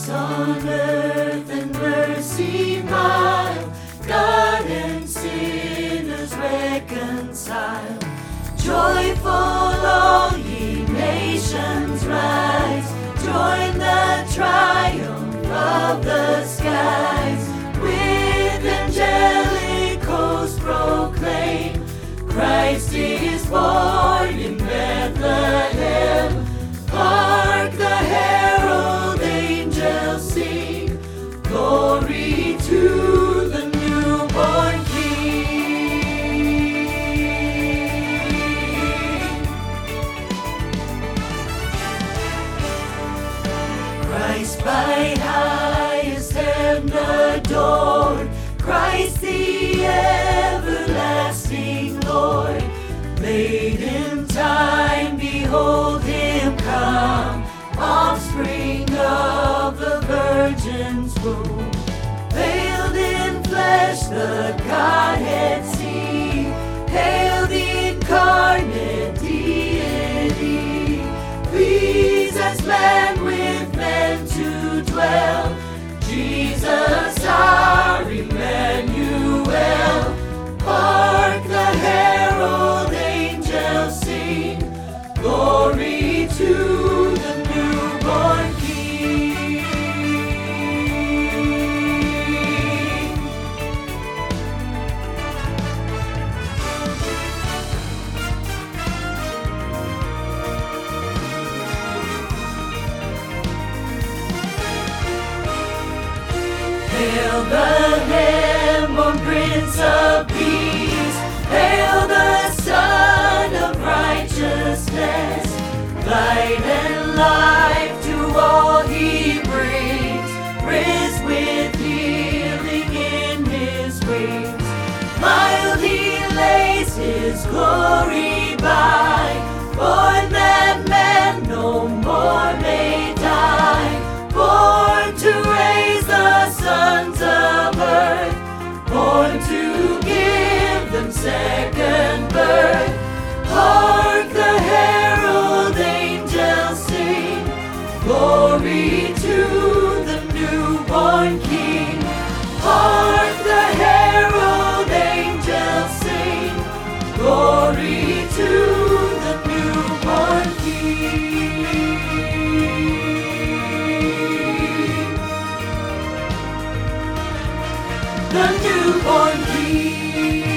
Peace on earth and mercy mild, God and sinners reconciled. Joyful all ye nations rise, join the triumph of the skies. With angelic hosts proclaim, Christ is born in Bethlehem. Hark the herald angels sing, glory to the newborn King. Christ by highest heaven adored, Christ the everlasting Lord. Late in time, behold him come, offspring of the Virgin's womb. Veiled in flesh, the Godhead see, hail the incarnate deity. Pleased as man with men to dwell, Jesus our Emmanuel. Hark the herald angels sing, glory to the newborn King. Hail the born Prince of Peace, hail the Son of Righteousness. Light and life to all he brings, risen with healing in his wings. Mild he lays his glory by, born that man no more may die. Born to raise the sons of earth, born to give them second birth. Hark the herald angels sing, glory to the newborn King. Hark the herald angels sing, glory to the newborn King. The newborn King.